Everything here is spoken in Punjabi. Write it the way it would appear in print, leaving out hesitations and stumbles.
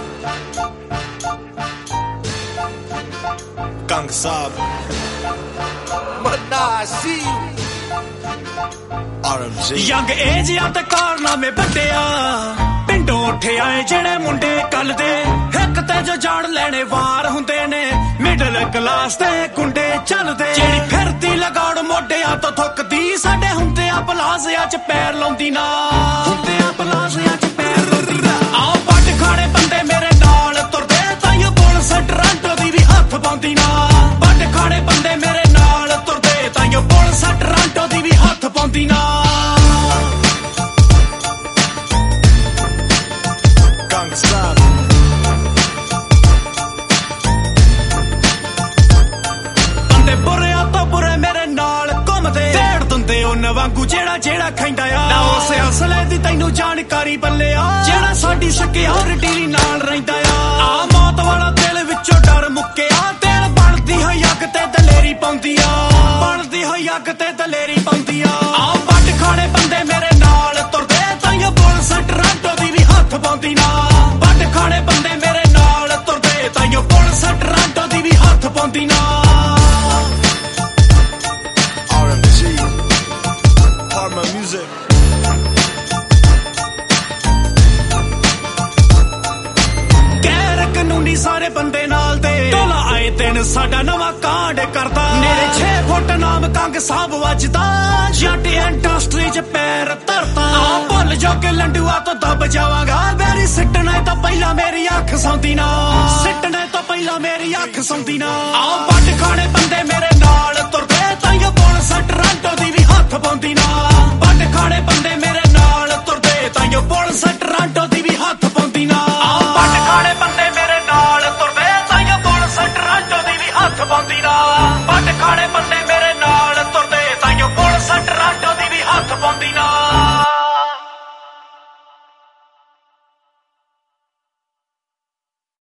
Gang Saab Manna, I see you. RMG young age ਆ ਤੇ ਕਾਰਨਾਮੇ ਵੱਡਿਆ ਪਿੰਡੋਂ ਉੱਠੇ ਆਏ ਜਿਹੜੇ ਮੁੰਡੇ ਕੱਲ ਦੇ ਇੱਕ ਤੇ ਜੋ ਜਾਣ ਲੈਣੇ ਵਾਰ ਹੁੰਦੇ ਨੇ ਮਿਡਲ ਕਲਾਸ ਤੇ ਕੁੰਡੇ ਚੱਲਦੇ ਜਿਹੜੀ ਫਿਰਦੀ ਲਗਾਉਣ ਮੋਢਿਆਂ ਤੋਂ ਥੁੱਕਦੀ ਸਾਡੇ ਹੁੰਦੇ ਆ ਪਲਾਜ਼ਿਆਂ 'ਚ ਪੈਰ ਲਾਉਂਦੀ ਨਾ ਹੁੰਦੇ ਆ ਪਲਾਜ਼ਿਆਂ 'ਚ ਪੈਰ ਲਾਉਂਦੀ ਨਾ ਆਹ ਪੱਟ ਖਾਣੇ ਬੰਦੇ ਮੇਰੇ ਨਾਲ ਤੁਰਦੇ ਤਾਂ ਇਹ ਪੁਲਿਸ ਟਰਾਂਟੋ ਦੀ ਵੀ ਹੱਥ ਪਾਉਂਦੀ ਨਾ ਪੱਟ ਖਾਣੇ ਬੰਦੇ ਮੇਰੇ ਨਾਲ ਤੁਰਦੇ ਤਾਂ ਇਹ ਪੁਲਿਸ ਟਰਾਂਟੋ ਦੀ ਵੀ ਹੱਥ ਪਾਉਂਦੀ ਨਾ Gang Saab ਬੰਦੇ ਬੁਰਿਆਂ ਤੋਂ ਬੁਰੇ ਮੇਰੇ ਨਾਲ ਘੁੰਮਦੇ ਢੇੜ ਦਿੰਦੇ ਉਹਨਾਂ ਵਾਂਗੂ ਜਿਹੜਾ ਖਾਂਦਾ ਆ ਨਾ ਉਸ ਅਸਲੇ ਦੀ ਤੈਨੂੰ ਜਾਣਕਾਰੀ ਬੱਲਿਆ ਜਿਹੜਾ ਸਾਡੀ ਸਿਕਿਉਰਿਟੀ ਨਾਲ ਰਹਿੰਦਾ ਆ ਮੌਤ ਵਾਲਾ ਦਿਲ ਵਿੱਚੋਂ ਡਰ ਮੁੱਕਿਆ ਦਿਲ ਬਣਦੀ ਹੋਈ ਅੱਗ ਤੇ ਦਲੇਰੀ ਪਾਉਂਦੀ ਆ ਬਣਦੀ ਹੋਈ ਅੱਗ ਤੇ ਦਲੇਰੀ ਪਾਉਂਦੀ ਆ ਪੱਟ ਖਾਣੇ ਬੰਦੇ ਮੇਰੇ ਨਾਲ ਤੁਰਦੇ ਤਾਂ ਇਹ ਪੁਲਿਸ ਟਰਾਂਟੋ ਦੀ ਵੀ ਹੱਥ ਪਾਉਂਦੀ ਨਾ ਪੱਟ ਖਾਣੇ ਬੰਦੇ ਮੇਰੇ ਨਾਲ ਤੁਰਦੇ ਤਾਂ ਇਹ ਪੁਲਿਸ ਟਰਾਂਟੋ ਦੀ ਵੀ ਹੱਥ ਪਾਉਂਦੀ ਨਾ RMG Harma Music ਗੈਰ ਕਾਨੂੰਨੀ ਸਾਰੇ ਬੰਦੇ ਨਾਲ ਦੇ ਟੋਲਾ ਆਏ ਦਿਨ ਸਾਡਾ ਨਵਾਂ ਕਾਂਡ ਕਰਦਾ ਮੇਰੇ 6 ਫੁੱਟ ਨਾਮ ਕੰਗ ਸਾਹਿਬ ਵੱਜਦਾ ਜੱਟ ਇੰਡਸਟਰੀ 'ਚ ਪੈਰ ਧਰਤਾ ਭੁੱਲ ਜਾ ਕੇ ਲੰਡੂਆ ਤੋਂ ਦੱਬ ਜਾਵਾਂਗਾ ਮੇਰੀ ਸਿੱਟਣੇ ਤੋਂ ਪਹਿਲਾਂ ਮੇਰੀ ਅੱਖ ਸੌਂਦੀ ਨਾ ਸਿੱਟਣੇ ਤੋਂ ਪਹਿਲਾਂ ਮੇਰੀ ਅੱਖ ਸੌਂਦੀ ਨਾ ਪੱਟ ਖਾਣੇ ਬੰਦੇ ਮੇਰੇ ਨਾਲ ਤੁਰਦੇ ਤਾਂ ਇਹ ਪੁਲਿਸ ਟਰਾਂਟੋ ਦੀ ਵੀ ਹੱਥ ਪਾਉਂਦੀ ਨਾ ਪੱਟ ਖਾਣੇ ਬੰਦੇ ਮੇਰੇ ਨਾਲ ਤੁਰਦੇ ਤਾਂ ਇਹ ਪੁਲਿਸ ਟਰਾਂਟੋ ਦੀ ਵੀ ਹੱਥ ਪਾਉਂਦੀ ਨਾ ਪੱਟ ਖਾਣੇ ਬੰਦੇ ਮੇਰੇ ਨਾਲ ਤੁਰਦੇ ਤਾਂ ਇਹ ਪੁਲਿਸ ਟਰਾਂਟੋ ਦੀ ਵੀ ਹੱਥ ਪਾਉਂਦੀ ਨਾ ਪੱਟ ਖਾਣੇ